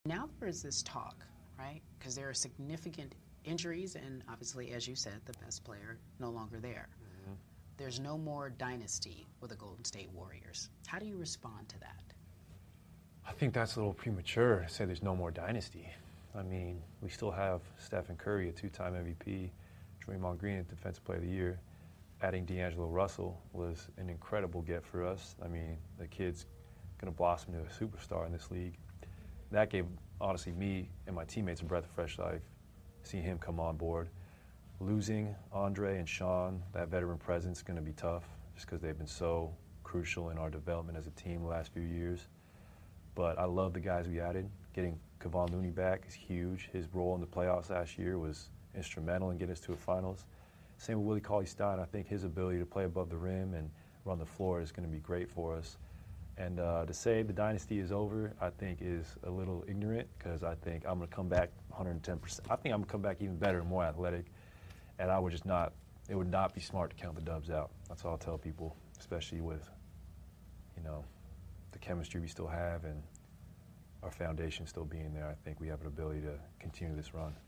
Now there is this talk, right? Because there are significant injuries, and obviously, as you said, the best player no longer there. Mm-hmm. There's no more dynasty with the Golden State Warriors. How do you respond to that? I think that's a little premature to say there's no more dynasty. I mean, we still have Stephen Curry, a two-time MVP, Draymond Green, a Defensive Player of the Year. Adding D'Angelo Russell was an incredible get for us. I mean, the kid's going to blossom into a superstar in this league. That gave, honestly, me and my teammates a breath of fresh life, seeing him come on board. Losing Andre and Sean, that veteran presence, is going to be tough just because they've been so crucial in our development as a team the last few years. But I love the guys we added. Getting Kevon Looney back is huge. His role in the playoffs last year was instrumental in getting us to a finals. Same with Willie Cauley-Stein. I think his ability to play above the rim and run the floor is going to be great for us. And to say the dynasty is over, I think is a little ignorant because I think I'm going to come back 110%. I think I'm going to come back even better and more athletic. And I would just not, it would not be smart to count the dubs out. That's all I'll tell people, especially with, the chemistry we still have and our foundation still being there. I think we have an ability to continue this run.